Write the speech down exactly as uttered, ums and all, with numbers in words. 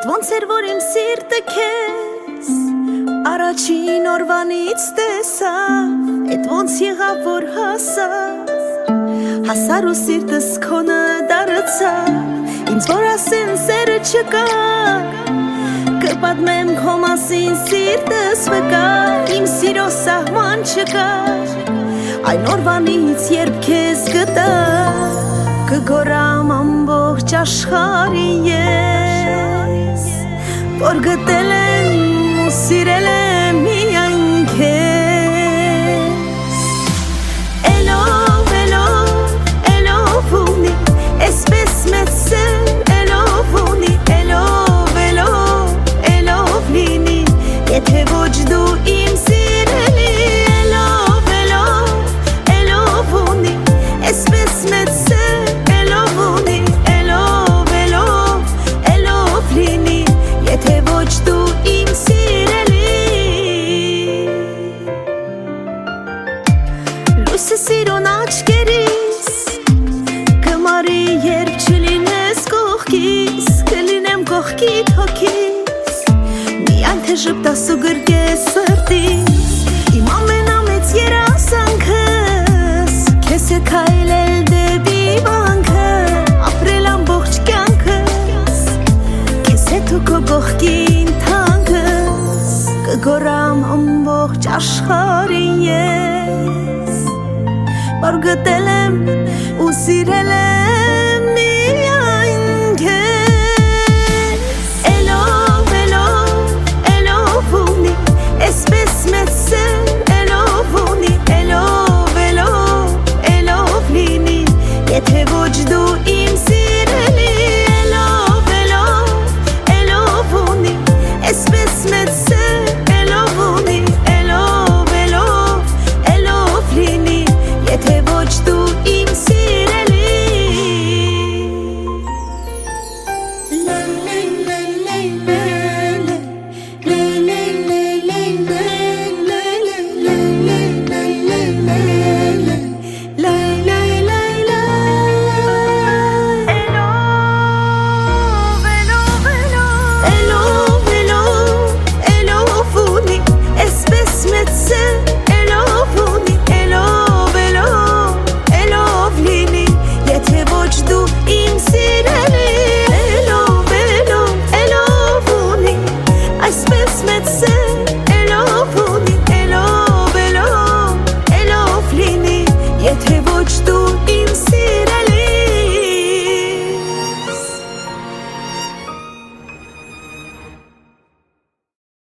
ոնց էր որ իմ սիրտը քեզ առաջին օրվանից տեսավ, էդ ոնց եղավ որ հասավ, հասար ու սիրտս քոնը դարձավ, ինձ որ ասեն սերը չկա, կպատմեմ քո մասին սիրտս վկա, իմ սիրո սահման չկա, այն օրվանից երբ քեզ գտա, կգորամ ամբողջ աշխարհի ես, որ գտել եմ ու սիրել եմ միայն քեզ, Էլով, էլով, էլով ունի, այսպես մեծ սեր, էլով ունի, էլով, էլով, էլով լինի, եթե ոչ դու իմ սիրելի, էլով, էլով, էլով ունի, այսպես մեծ սեր, էլով ունի, էլով, էլով, էլով լինի, եթե ոչ դու իմ սիրելի, լույսը սիրուն աչքերիս, կմարի երբ չլինես կողքիս, կլինեմ կողքիդ հոգիս, միայն թե ժպտաս ու գրկես սրտիս, իմ ամենամեծ երազանքս, քեզ հետ քայլել դեպի վանքը, ապրել ամբողջ կյանքս, քեզ հետ ու քո կողքին թանկս, կգորամ ամբողջ աշխարհի ես, որ գտել եմ ու սիրել եմ